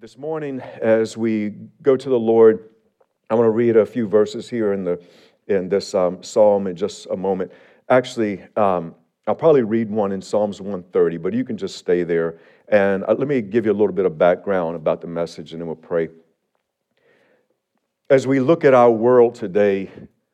This morning, as we go to the Lord, I want to read a few verses here in this psalm in just a moment. Actually, I'll probably read one in Psalms 130, but you can just stay there. And let me give you a little bit of background about the message, and then we'll pray. As we look at our world today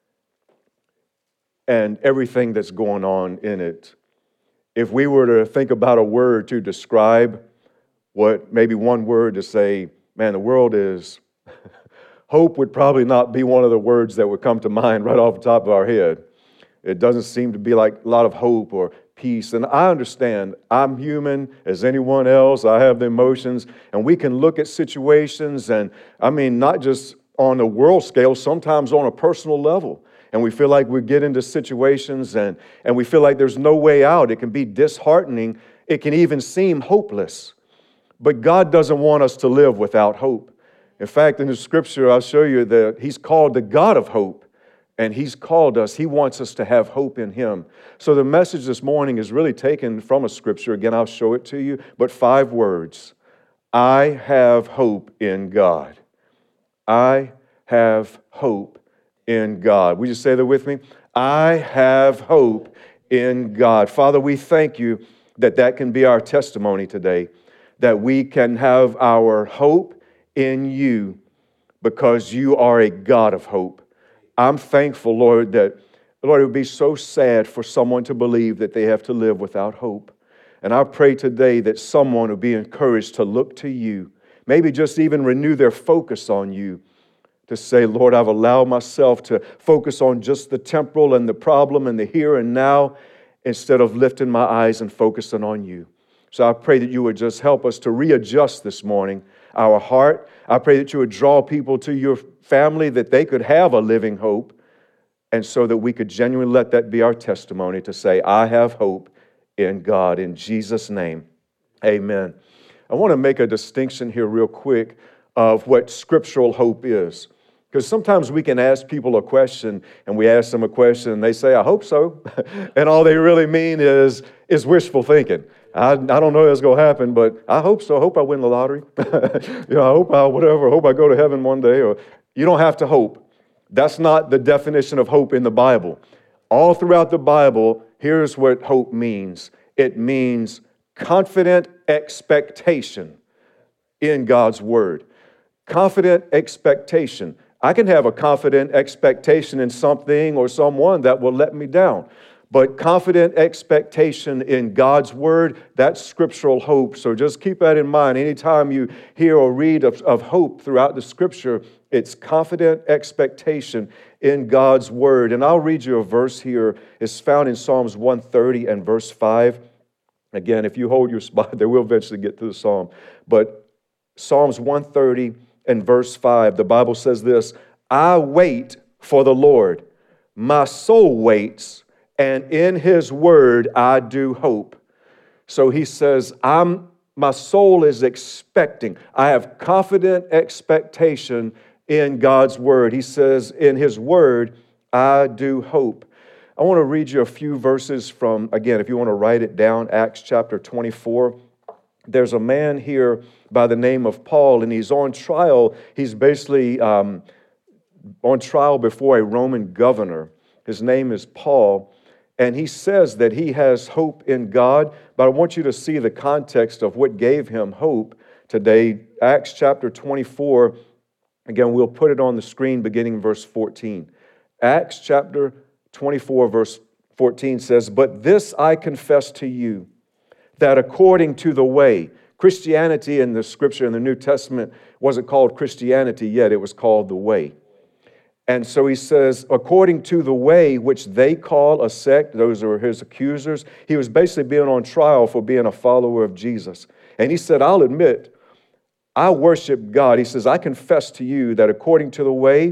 and everything that's going on in it, if we were to think about a word to describe maybe one word to say, man, the world is, hope would probably not be one of the words that would come to mind right off the top of our head. It doesn't seem to be like a lot of hope or peace. And I understand I'm human as anyone else. I have the emotions, and we can look at situations, and I mean, not just on a world scale, sometimes on a personal level. And we feel like we get into situations and we feel like there's no way out. It can be disheartening. It can even seem hopeless. But God doesn't want us to live without hope. In fact, in the scripture, I'll show you that He's called the God of hope. And He's called us. He wants us to have hope in Him. So the message this morning is really taken from a scripture. Again, I'll show it to you. But 5 words. I have hope in God. I have hope in God. Will you say that with me? I have hope in God. Father, we thank you that can be our testimony today, that we can have our hope in you because you are a God of hope. I'm thankful, Lord, that, Lord, it would be so sad for someone to believe that they have to live without hope. And I pray today that someone will be encouraged to look to you, maybe just even renew their focus on you, to say, Lord, I've allowed myself to focus on just the temporal and the problem and the here and now instead of lifting my eyes and focusing on you. So I pray that you would just help us to readjust this morning our heart. I pray that you would draw people to your family that they could have a living hope, and so that we could genuinely let that be our testimony to say, I have hope in God. In Jesus' name, amen. I want to make a distinction here real quick of what scriptural hope is. Because sometimes we can ask people a question, and we ask them a question, and they say, I hope so. And all they really mean is wishful thinking. I don't know if it's going to happen, but I hope so. I hope I win the lottery. I hope I go to heaven one day. Or you don't have to hope. That's not the definition of hope in the Bible. All throughout the Bible, here's what hope means. It means confident expectation in God's Word. Confident expectation. I can have a confident expectation in something or someone that will let me down. But confident expectation in God's Word, that's scriptural hope. So just keep that in mind. Anytime you hear or read of hope throughout the Scripture, it's confident expectation in God's Word. And I'll read you a verse here. It's found in Psalms 130 and verse 5. Again, if you hold your spot, there we'll eventually get to the psalm. But Psalms 130 and verse 5, the Bible says this, I wait for the Lord. My soul waits, and in His word I do hope. So he says, my soul is expecting. I have confident expectation in God's word. He says, in His word I do hope. I want to read you a few verses from, again, if you want to write it down, Acts chapter 24. There's a man here by the name of Paul, and he's on trial. He's basically on trial before a Roman governor. His name is Paul, and he says that he has hope in God, but I want you to see the context of what gave him hope today. Acts chapter 24, again, we'll put it on the screen beginning in verse 14. Acts chapter 24, verse 14 says, but this I confess to you, that according to the way, Christianity in the Scripture in the New Testament wasn't called Christianity yet, it was called the way. And so he says, according to the way which they call a sect, those are his accusers, he was basically being on trial for being a follower of Jesus. And he said, I'll admit, I worship God. He says, I confess to you that according to the way,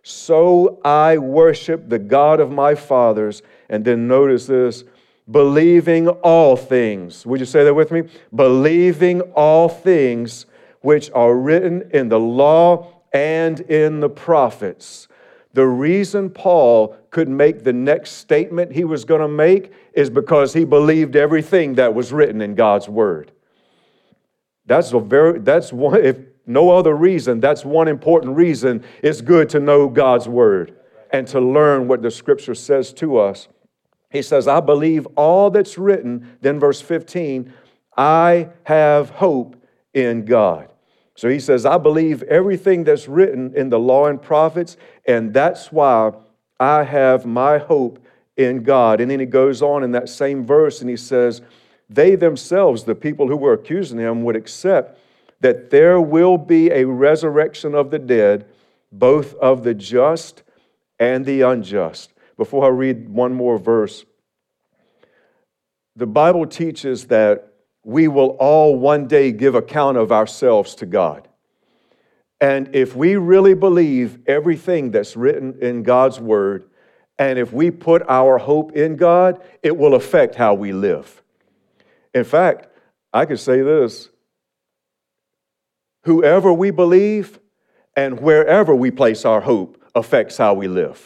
so I worship the God of my fathers. And then notice this, believing all things. Would you say that with me? Believing all things which are written in the law and in the prophets. The reason Paul could make the next statement he was going to make is because he believed everything that was written in God's Word. That's one. no other reason, that's one important reason, it's good to know God's word and to learn what the scripture says to us. He says, I believe all that's written. Then verse 15, I have hope in God. So he says, I believe everything that's written in the law and prophets, and that's why I have my hope in God. And then he goes on in that same verse and he says, they themselves, the people who were accusing him, would accept that there will be a resurrection of the dead, both of the just and the unjust. Before I read one more verse, the Bible teaches that we will all one day give account of ourselves to God. And if we really believe everything that's written in God's word, and if we put our hope in God, it will affect how we live. In fact, I could say this: whoever we believe and wherever we place our hope affects how we live.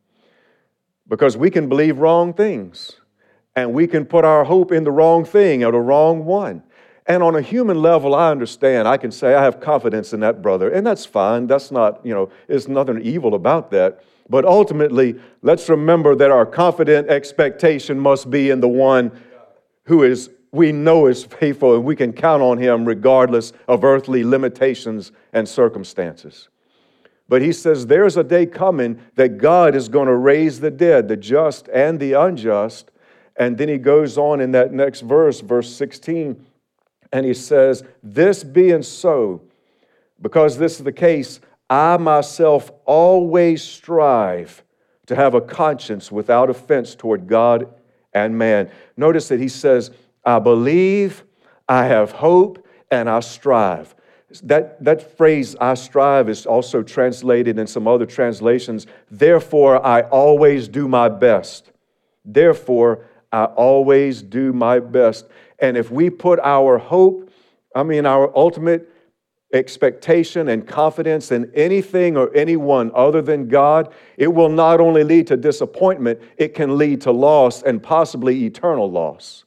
Because we can believe wrong things, and we can put our hope in the wrong thing or the wrong one. And on a human level, I understand. I can say I have confidence in that brother, and that's fine. That's not, there's nothing evil about that. But ultimately, let's remember that our confident expectation must be in the one who we know is faithful, and we can count on him regardless of earthly limitations and circumstances. But he says there's a day coming that God is going to raise the dead, the just and the unjust. And then he goes on in that next verse, verse 16, and he says, this being so, because this is the case, I myself always strive to have a conscience without offense toward God and man. Notice that he says, I believe, I have hope, and I strive. That phrase, I strive, is also translated in some other translations, therefore I always do my best. Therefore, I always do my best. And if we put our hope, our ultimate expectation and confidence in anything or anyone other than God, it will not only lead to disappointment, it can lead to loss and possibly eternal loss.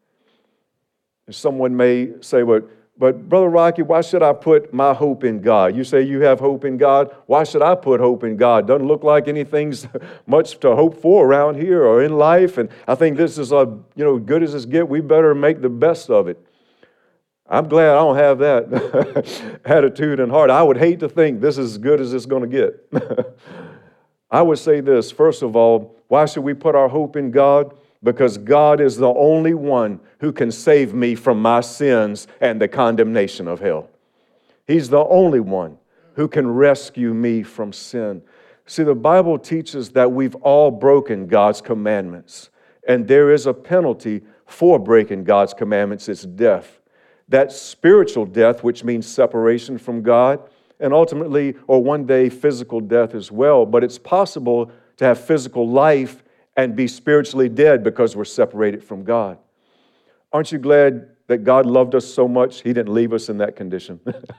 Someone may say, but Brother Rocky, why should I put my hope in God? You say you have hope in God. Why should I put hope in God? Doesn't look like anything's much to hope for around here or in life. And I think this is good as it gets. We better make the best of it. I'm glad I don't have that attitude and heart. I would hate to think this is as good as it's going to get. I would say this, first of all, why should we put our hope in God? Because God is the only one who can save me from my sins and the condemnation of hell. He's the only one who can rescue me from sin. See, the Bible teaches that we've all broken God's commandments, and there is a penalty for breaking God's commandments. It's death. That's spiritual death, which means separation from God, and ultimately, or one day, physical death as well. But it's possible to have physical life and be spiritually dead because we're separated from God. Aren't you glad that God loved us so much, He didn't leave us in that condition?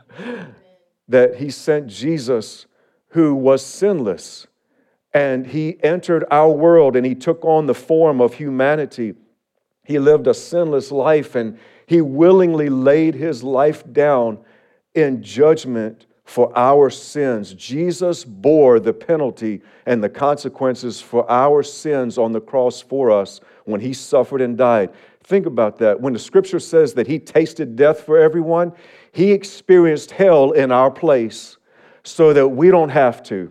That He sent Jesus, who was sinless, and He entered our world and He took on the form of humanity. He lived a sinless life and He willingly laid His life down in judgment for our sins. Jesus bore the penalty and the consequences for our sins on the cross for us when He suffered and died. Think about that. When the scripture says that He tasted death for everyone, He experienced hell in our place so that we don't have to.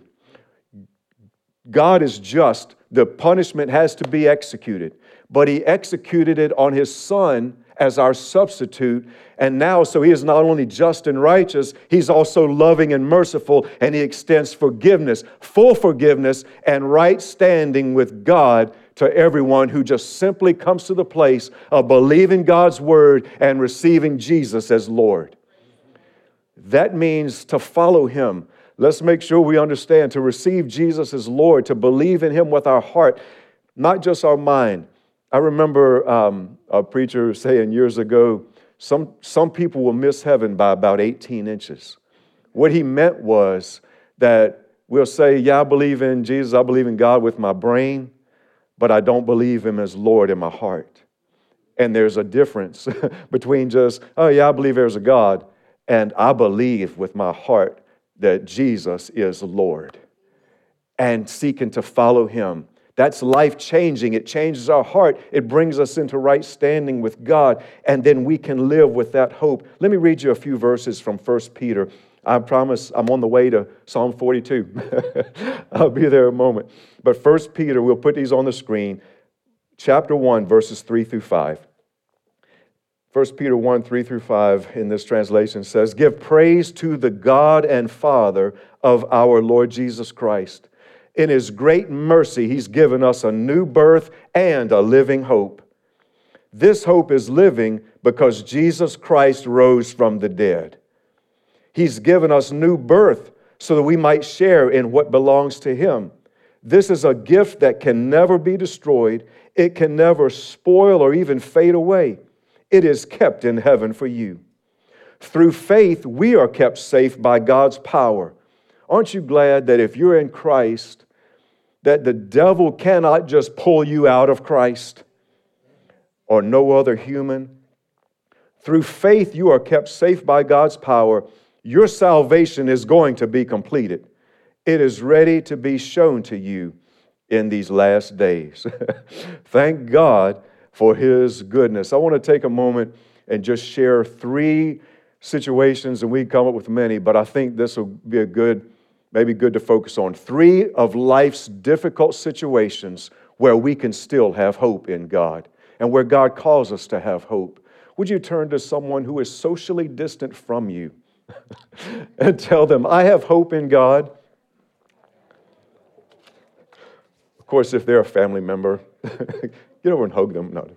God is just. The punishment has to be executed, but He executed it on His Son as our substitute. And now, so He is not only just and righteous, He's also loving and merciful, and He extends forgiveness, full forgiveness, and right standing with God to everyone who just simply comes to the place of believing God's word and receiving Jesus as Lord. That means to follow Him. Let's make sure we understand, to receive Jesus as Lord, to believe in Him with our heart, not just our mind. I remember a preacher saying years ago, some people will miss heaven by about 18 inches. What he meant was that we'll say, yeah, I believe in Jesus, I believe in God with my brain, but I don't believe Him as Lord in my heart. And there's a difference between just, oh yeah, I believe there's a God, and I believe with my heart that Jesus is Lord, and seeking to follow him. That's life-changing. It changes our heart. It brings us into right standing with God, and then we can live with that hope. Let me read you a few verses from 1 Peter. I promise I'm on the way to Psalm 42. I'll be there in a moment. But 1 Peter, we'll put these on the screen, chapter 1, verses 3 through 5. 1 Peter 1, 3 through 5 in this translation says, "Give praise to the God and Father of our Lord Jesus Christ. In his great mercy, he's given us a new birth and a living hope. This hope is living because Jesus Christ rose from the dead. He's given us new birth so that we might share in what belongs to him. This is a gift that can never be destroyed. It can never spoil or even fade away. It is kept in heaven for you. Through faith, we are kept safe by God's power. Aren't you glad that if you're in Christ, that the devil cannot just pull you out of Christ or no other human? Through faith, you are kept safe by God's power. Your salvation is going to be completed. It is ready to be shown to you in these last days." Thank God for his goodness. I want to take a moment and just share 3 situations, and we can come up with many, but I think this will be maybe good to focus on. 3 of life's difficult situations where we can still have hope in God and where God calls us to have hope. Would you turn to someone who is socially distant from you and tell them, "I have hope in God"? Of course, if they're a family member, get over and hug them. No.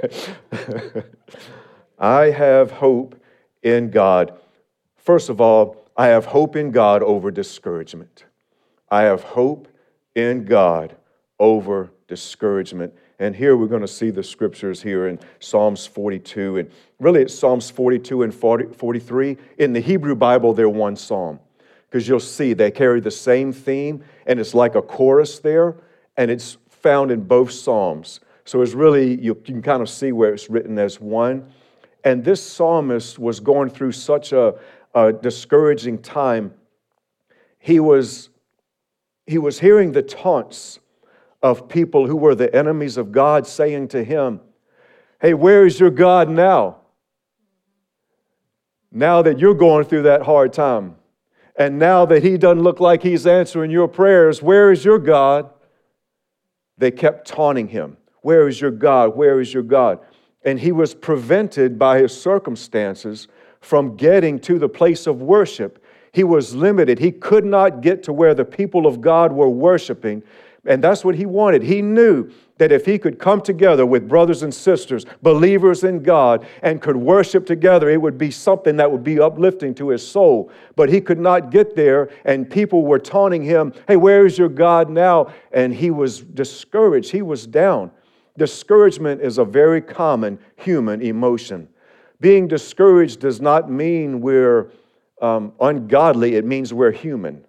I have hope in God. First of all, I have hope in God over discouragement. I have hope in God over discouragement. And here we're going to see the scriptures here in Psalms 42. And really it's Psalms 42 and 43. In the Hebrew Bible, they're one psalm. Because you'll see they carry the same theme, and it's like a chorus there, and it's found in both psalms. So it's really, you can kind of see where it's written as one. And this psalmist was going through such a discouraging time. He was hearing the taunts of people who were the enemies of God saying to him, "Hey, where is your God now? Now that you're going through that hard time. And now that he doesn't look like he's answering your prayers, where is your God?" They kept taunting him. "Where is your God? Where is your God?" And he was prevented by his circumstances from getting to the place of worship. He was limited. He could not get to where the people of God were worshiping. And that's what he wanted. He knew that if he could come together with brothers and sisters, believers in God, and could worship together, it would be something that would be uplifting to his soul. But he could not get there, and people were taunting him, "Hey, where is your God now?" And he was discouraged. He was down. Discouragement is a very common human emotion. Being discouraged does not mean we're ungodly. It means we're human.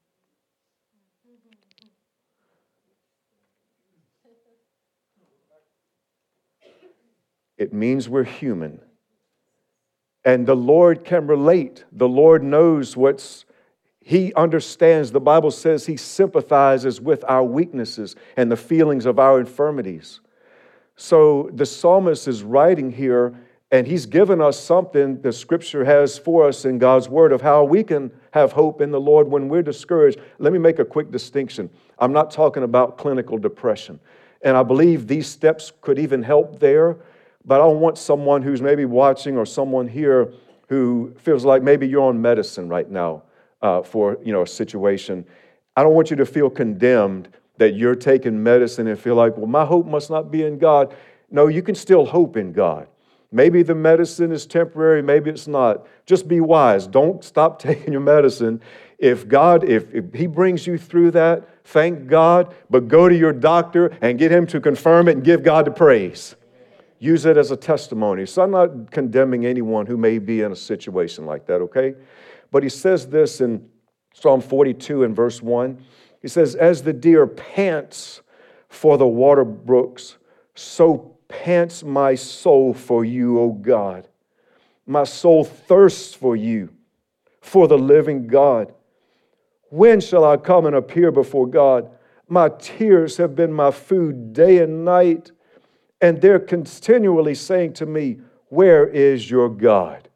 It means we're human. And the Lord can relate. The Lord knows He understands. The Bible says He sympathizes with our weaknesses and the feelings of our infirmities. So the psalmist is writing here, and he's given us something the Scripture has for us in God's Word of how we can have hope in the Lord when we're discouraged. Let me make a quick distinction. I'm not talking about clinical depression. And I believe these steps could even help there. But I want someone who's maybe watching or someone here who feels like maybe you're on medicine right now for a situation. I don't want you to feel condemned that you're taking medicine and feel like, well, my hope must not be in God. No, you can still hope in God. Maybe the medicine is temporary, maybe it's not. Just be wise. Don't stop taking your medicine. If He brings you through that, thank God, but go to your doctor and get him to confirm it and give God the praise. Use it as a testimony. So I'm not condemning anyone who may be in a situation like that, okay? But he says this in Psalm 42 and verse 1. He says, "As the deer pants for the water brooks, so pants my soul for you, O God. My soul thirsts for you, for the living God. When shall I come and appear before God? My tears have been my food day and night, and they're continually saying to me, where is your God?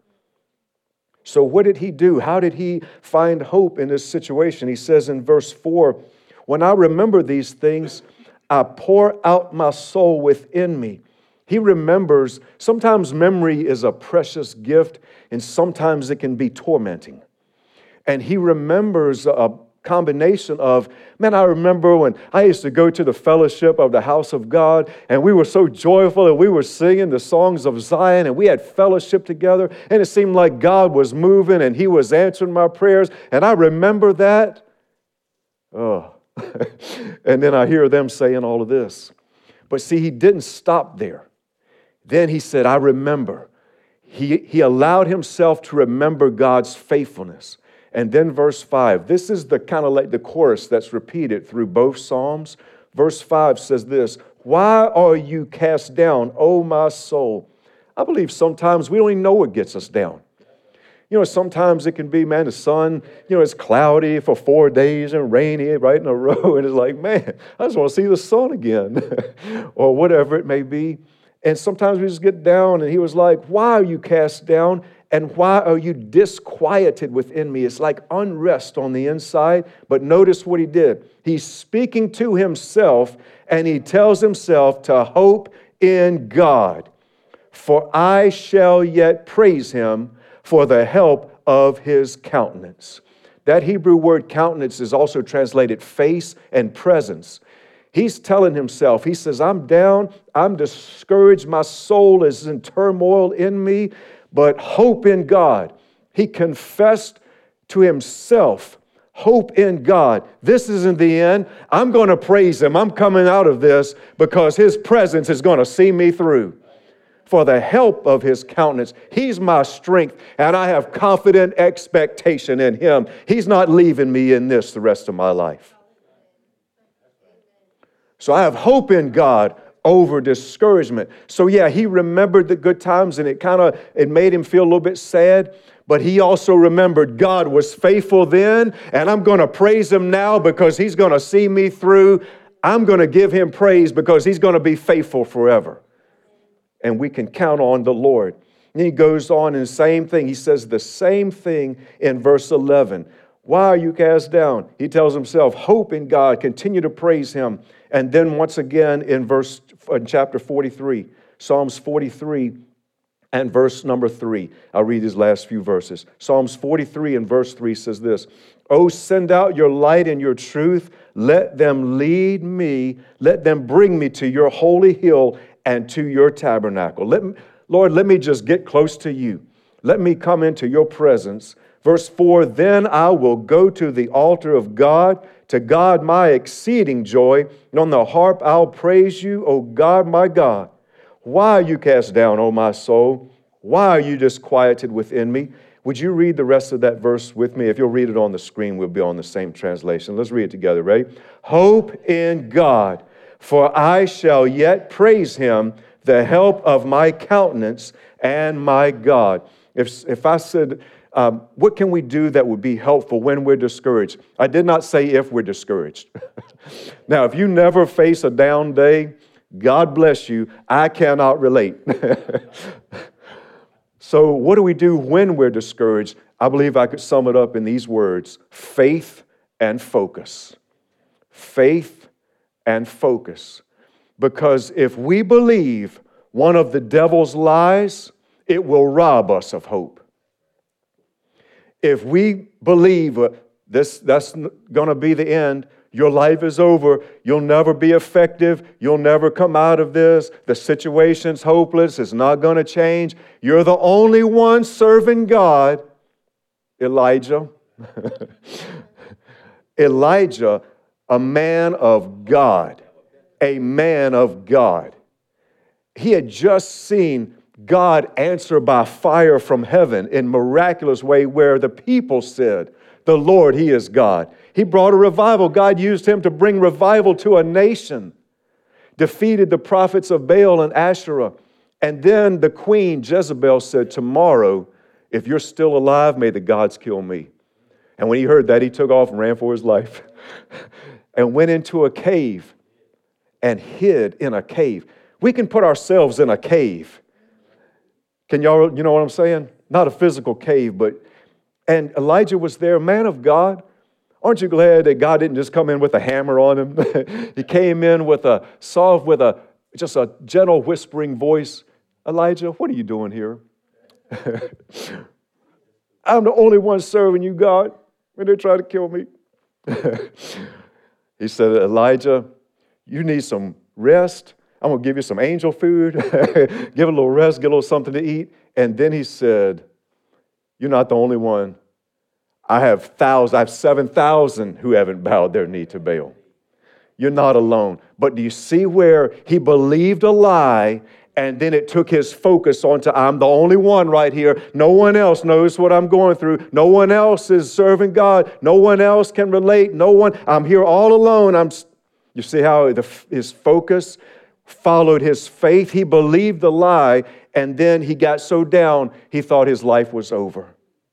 So what did he do? How did he find hope in this situation? He says in verse 4, when I remember these things, I pour out my soul within me. He remembers. Sometimes memory is a precious gift, and sometimes it can be tormenting. And he remembers a combination of, man, I remember when I used to go to the fellowship of the house of God, and we were so joyful, and we were singing the songs of Zion, and we had fellowship together, and it seemed like God was moving, and he was answering my prayers, and I remember that. Oh, and then I hear them saying all of this. But see, he didn't stop there. Then he said, I remember. He allowed himself to remember God's faithfulness. And then verse 5, this is the kind of like the chorus that's repeated through both Psalms. Verse 5 says this, why are you cast down, O my soul? I believe sometimes we don't even know what gets us down. You know, sometimes it can be, man, the sun, it's cloudy for 4 days and rainy right in a row. And it's like, man, I just want to see the sun again or whatever it may be. And sometimes we just get down, and he was like, why are you cast down? And why are you disquieted within me? It's like unrest on the inside. But notice what he did. He's speaking to himself, and he tells himself to hope in God. For I shall yet praise him for the help of his countenance. That Hebrew word countenance is also translated face and presence. He's telling himself, he says, I'm down, I'm discouraged, my soul is in turmoil in me, but hope in God. He confessed to himself, hope in God. This isn't the end. I'm going to praise him. I'm coming out of this because his presence is going to see me through. For the help of his countenance, he's my strength, and I have confident expectation in him. He's not leaving me in this the rest of my life. So I have hope in God over discouragement. So yeah, he remembered the good times, and it made him feel a little bit sad. But he also remembered God was faithful then, and I'm going to praise him now because he's going to see me through. I'm going to give him praise because he's going to be faithful forever. And we can count on the Lord. And he goes on in the same thing. He says the same thing in verse 11. Why are you cast down? He tells himself, hope in God, continue to praise him. And then once again in chapter 43, Psalms 43 and verse number 3. I'll read these last few verses. Psalms 43 and verse 3 says this, oh, send out your light and your truth. Let them lead me. Let them bring me to your holy hill and to your tabernacle. Lord, let me just get close to you. Let me come into your presence. Verse 4, then I will go to the altar of God, to God my exceeding joy, and on the harp I'll praise you, O God, my God. Why are you cast down, O my soul? Why are you disquieted within me? Would you read the rest of that verse with me? If you'll read it on the screen, we'll be on the same translation. Let's read it together. Ready? Hope in God, for I shall yet praise him, the help of my countenance and my God. If I said, what can we do that would be helpful when we're discouraged? I did not say if we're discouraged. Now, if you never face a down day, God bless you. I cannot relate. So what do we do when we're discouraged? I believe I could sum it up in these words: faith and focus. Faith and focus. Because if we believe one of the devil's lies, it will rob us of hope. If we believe that's going to be the end, your life is over, you'll never be effective, you'll never come out of this, the situation's hopeless, it's not going to change, you're the only one serving God, Elijah. Elijah, a man of God, a man of God. He had just seen God answer by fire from heaven in miraculous way where the people said, the Lord, he is God. He brought a revival. God used him to bring revival to a nation. Defeated the prophets of Baal and Asherah. And then the queen, Jezebel, said, tomorrow, if you're still alive, may the gods kill me. And when he heard that, he took off and ran for his life and went into a cave and hid in a cave. We can put ourselves in a cave. Can y'all, you know what I'm saying? Not a physical cave, and Elijah was there, man of God. Aren't you glad that God didn't just come in with a hammer on him? He came in with just a gentle whispering voice. Elijah, what are you doing here? I'm the only one serving you, God, when they try to kill me. He said, Elijah, you need some rest. I'm going to give you some angel food. Give a little rest, get a little something to eat. And then he said, you're not the only one. I have 7,000 who haven't bowed their knee to Baal. You're not alone. But do you see where he believed a lie, and then it took his focus onto, I'm the only one right here. No one else knows what I'm going through. No one else is serving God. No one else can relate. I'm here all alone. You see how his focus followed his faith? He believed the lie, and then he got so down, he thought his life was over.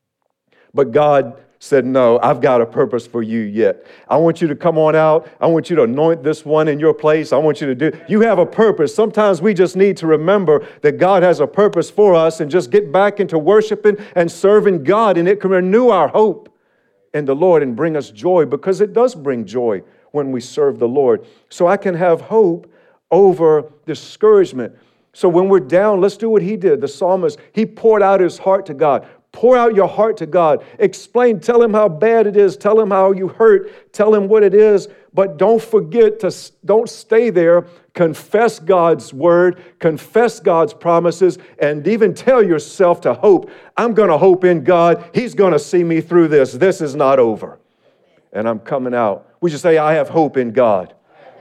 But God said, no, I've got a purpose for you yet. I want you to come on out. I want you to anoint this one in your place. I want you to you have a purpose. Sometimes we just need to remember that God has a purpose for us and just get back into worshiping and serving God, and it can renew our hope in the Lord and bring us joy, because it does bring joy when we serve the Lord. So I can have hope over discouragement. So when we're down, let's do what he did. The psalmist, he poured out his heart to God. Pour out your heart to God. Explain, tell him how bad it is. Tell him how you hurt. Tell him what it is. But don't don't stay there. Confess God's word. Confess God's promises. And even tell yourself to hope. I'm going to hope in God. He's going to see me through this. This is not over. And I'm coming out. We should say, I have hope in God.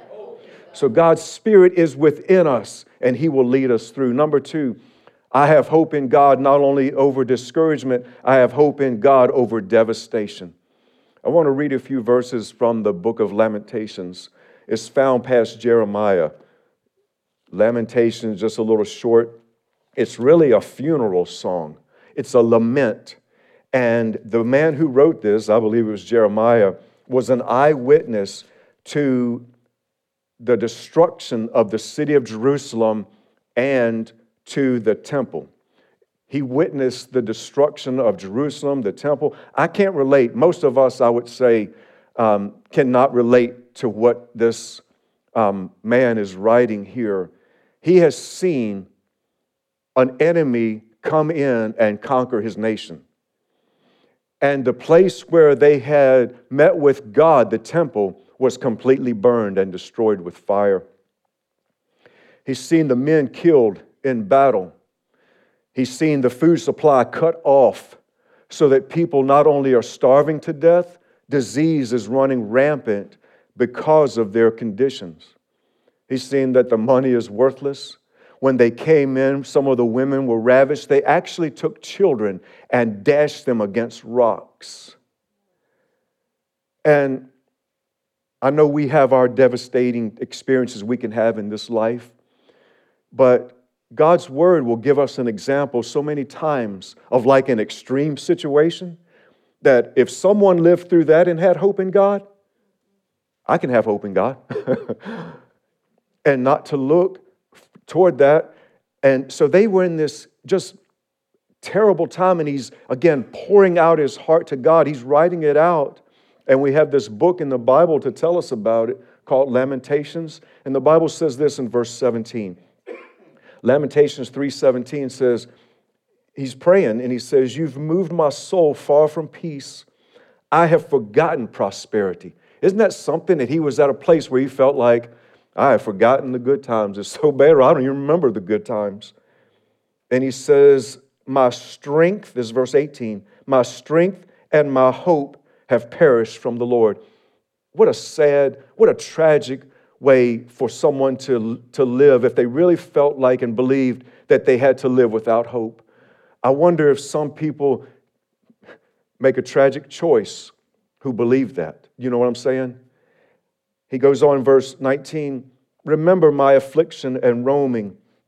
So God's Spirit is within us, and he will lead us through. Number 2, I have hope in God not only over discouragement, I have hope in God over devastation. I want to read a few verses from the book of Lamentations. It's found past Jeremiah. Lamentations, just a little short. It's really a funeral song. It's a lament. And the man who wrote this, I believe it was Jeremiah, was an eyewitness to the destruction of the city of Jerusalem and to the temple. He witnessed the destruction of Jerusalem, the temple. I can't relate. Most of us, I would say, cannot relate to what this man is writing here. He has seen an enemy come in and conquer his nation. And the place where they had met with God, the temple, was completely burned and destroyed with fire. He's seen the men killed in battle. He's seen the food supply cut off so that people not only are starving to death, disease is running rampant because of their conditions. He's seen that the money is worthless. When they came in, some of the women were ravished. They actually took children and dashed them against rocks. And I know we have our devastating experiences we can have in this life, but God's word will give us an example so many times of like an extreme situation that if someone lived through that and had hope in God, I can have hope in God. And not to look toward that. And so they were in this just terrible time, and he's, again, pouring out his heart to God. He's writing it out. And we have this book in the Bible to tell us about it called Lamentations. And the Bible says this in verse 17. Lamentations 3:17 says, he's praying and he says, you've moved my soul far from peace. I have forgotten prosperity. Isn't that something that he was at a place where he felt like, I have forgotten the good times. It's so bad, I don't even remember the good times. And he says, my strength, this is verse 18, my strength and my hope have perished from the Lord. What a sad, what a tragic way for someone to live if they really felt like and believed that they had to live without hope. I wonder if some people make a tragic choice who believe that. You know what I'm saying? He goes on in verse 19, remember my affliction and roaming,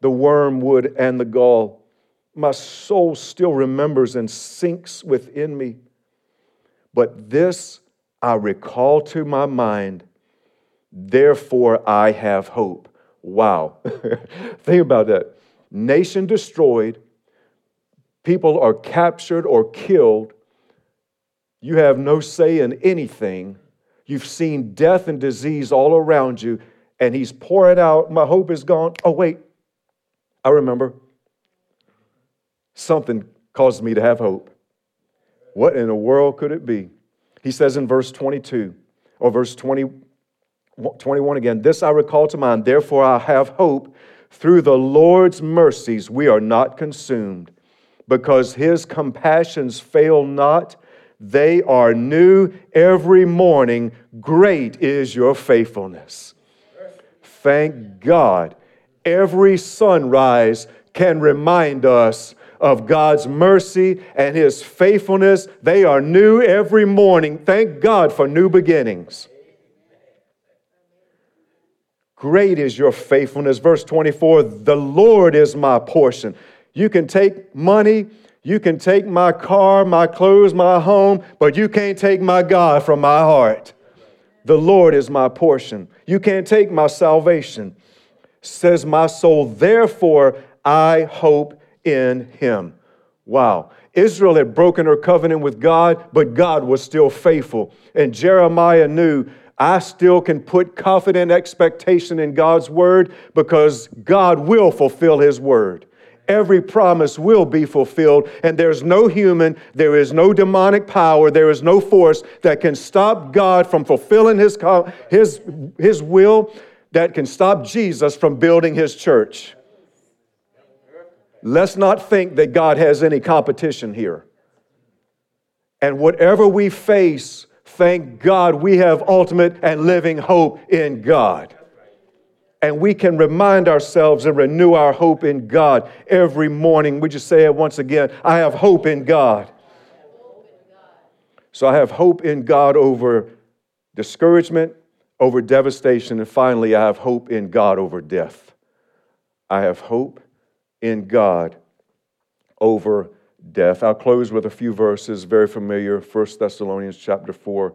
the wormwood and the gall. My soul still remembers and sinks within me. But this I recall to my mind, therefore I have hope. Wow. Think about that. Nation destroyed. People are captured or killed. You have no say in anything. You've seen death and disease all around you, and he's pouring out, my hope is gone. Oh, wait, I remember. Something caused me to have hope. What in the world could it be? He says in verse 22, or verse 21 again, this I recall to mind, therefore I have hope. Through the Lord's mercies we are not consumed, because his compassions fail not. They are new every morning. Great is your faithfulness. Thank God. Every sunrise can remind us of God's mercy and his faithfulness. They are new every morning. Thank God for new beginnings. Great is your faithfulness. Verse 24, the Lord is my portion. You can take money, you can take my car, my clothes, my home, but you can't take my God from my heart. The Lord is my portion. You can't take my salvation. Says my soul, therefore I hope in him. Wow. Israel had broken her covenant with God, but God was still faithful. And Jeremiah knew, I still can put confident expectation in God's word because God will fulfill his word. Every promise will be fulfilled, and there's no human, there is no demonic power, there is no force that can stop God from fulfilling his will, that can stop Jesus from building his church. Let's not think that God has any competition here. And whatever we face, thank God we have ultimate and living hope in God. And we can remind ourselves and renew our hope in God every morning. We just say it once again, I have hope in God. So I have hope in God over discouragement, over devastation, and finally I have hope in God over death. I have hope in God over death. I'll close with a few verses, very familiar. 1 Thessalonians chapter 4.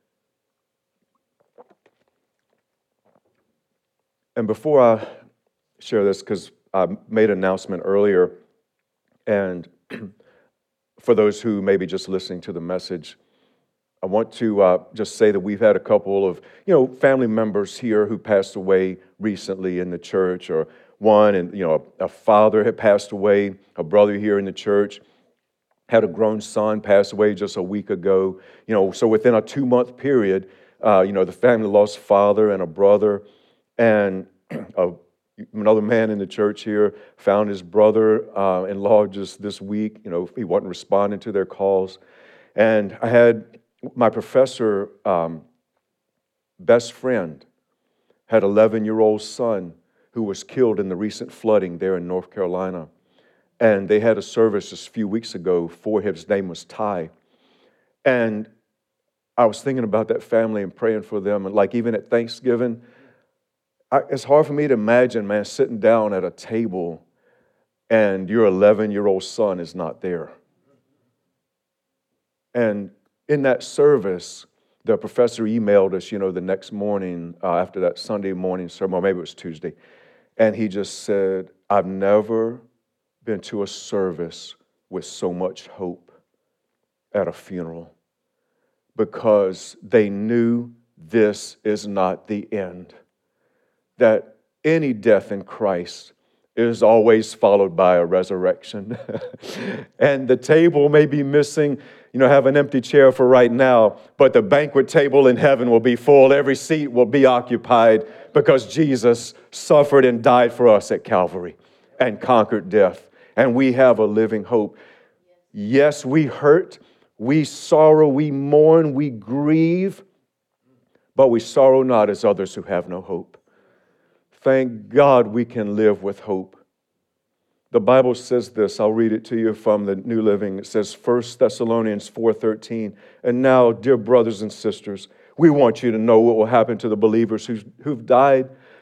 And before I share this, because I made an announcement earlier, and for those who may be just listening to the message, I want to just say that we've had a couple of, family members here who passed away recently in the church, or one, and, a father had passed away, a brother here in the church had a grown son pass away just a week ago. So within a 2-month period, the family lost a father and a brother. And another man in the church here found his brother-in-law just this week. He wasn't responding to their calls. And I had my professor, best friend, had an 11-year-old son who was killed in the recent flooding there in North Carolina. And they had a service just a few weeks ago for him. His name was Ty. And I was thinking about that family and praying for them. And like even at Thanksgiving, it's hard for me to imagine, man, sitting down at a table and your 11-year-old son is not there. And in that service, the professor emailed us, the next morning after that Sunday morning sermon, or maybe it was Tuesday, and he just said, I've never been to a service with so much hope at a funeral, because they knew this is not the end. That any death in Christ is always followed by a resurrection. And the table may be missing, have an empty chair for right now, but the banquet table in heaven will be full. Every seat will be occupied because Jesus suffered and died for us at Calvary and conquered death. And we have a living hope. Yes, we hurt, we sorrow, we mourn, we grieve, but we sorrow not as others who have no hope. Thank God we can live with hope. The Bible says this. I'll read it to you from the New Living. It says, 1 Thessalonians 4:13. And now, dear brothers and sisters, we want you to know what will happen to the believers who've died,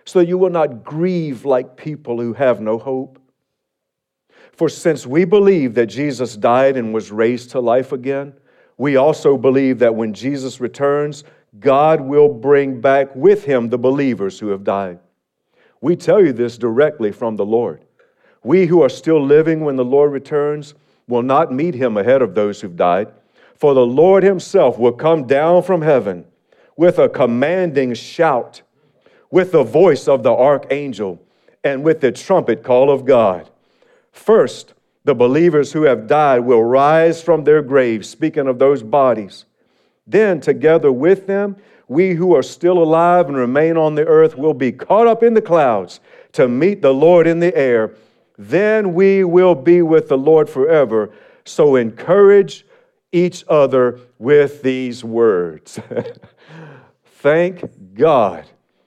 so you will not grieve like people who have no hope. For since we believe that Jesus died and was raised to life again, we also believe that when Jesus returns, God will bring back with him the believers who have died. We tell you this directly from the Lord. We who are still living when the Lord returns will not meet him ahead of those who've died. For the Lord himself will come down from heaven with a commanding shout, with the voice of the archangel, and with the trumpet call of God. First, the believers who have died will rise from their graves, speaking of those bodies. Then, together with them, we who are still alive and remain on the earth will be caught up in the clouds to meet the Lord in the air. Then we will be with the Lord forever. So encourage each other with these words. Thank God.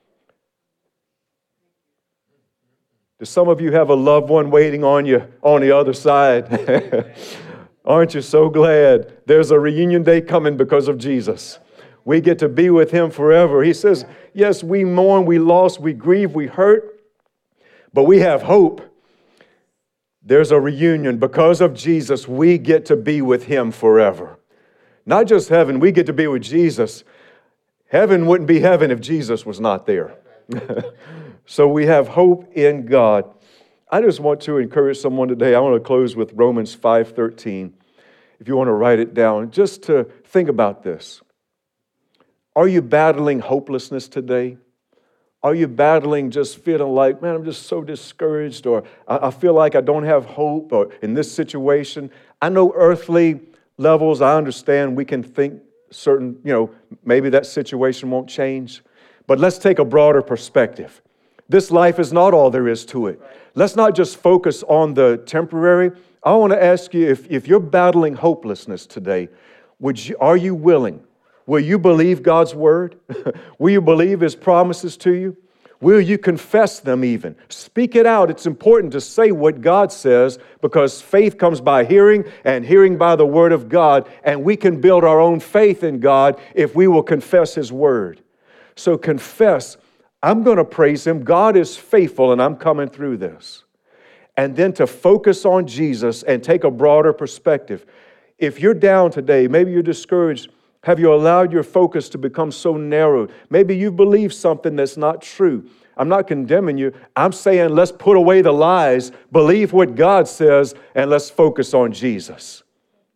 Do some of you have a loved one waiting on you on the other side? Aren't you so glad there's a reunion day coming because of Jesus? We get to be with him forever. He says, yes, we mourn, we lost, we grieve, we hurt, but we have hope. There's a reunion. Because of Jesus, we get to be with him forever. Not just heaven, we get to be with Jesus. Heaven wouldn't be heaven if Jesus was not there. So we have hope in God. I just want to encourage someone today. I want to close with Romans 5:13. If you want to write it down, just to think about this. Are you battling hopelessness today? Are you battling just feeling like, man, I'm just so discouraged, or I feel like I don't have hope, or in this situation? I know earthly levels, I understand we can think certain, maybe that situation won't change. But let's take a broader perspective. This life is not all there is to it. Let's not just focus on the temporary. I want to ask you, if you're battling hopelessness today, are you willing? Will you believe God's word? Will you believe his promises to you? Will you confess them even? Speak it out. It's important to say what God says, because faith comes by hearing, and hearing by the word of God. And we can build our own faith in God if we will confess his word. So confess, I'm going to praise him. God is faithful, and I'm coming through this. And then to focus on Jesus and take a broader perspective. If you're down today, maybe you're discouraged, have you allowed your focus to become so narrow? Maybe you believe something that's not true. I'm not condemning you. I'm saying let's put away the lies, believe what God says, and let's focus on Jesus.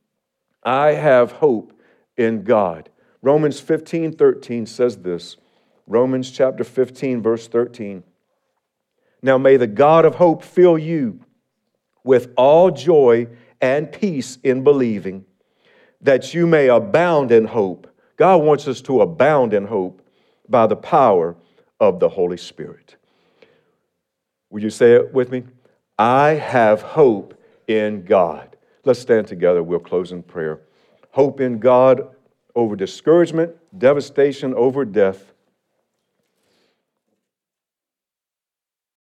I have hope in God. Romans 15:13 says this. Romans chapter 15, verse 13. Now may the God of hope fill you with all joy and peace in believing, that you may abound in hope. God wants us to abound in hope by the power of the Holy Spirit. Will you say it with me? I have hope in God. Let's stand together. We'll close in prayer. Hope in God over discouragement, devastation, over death.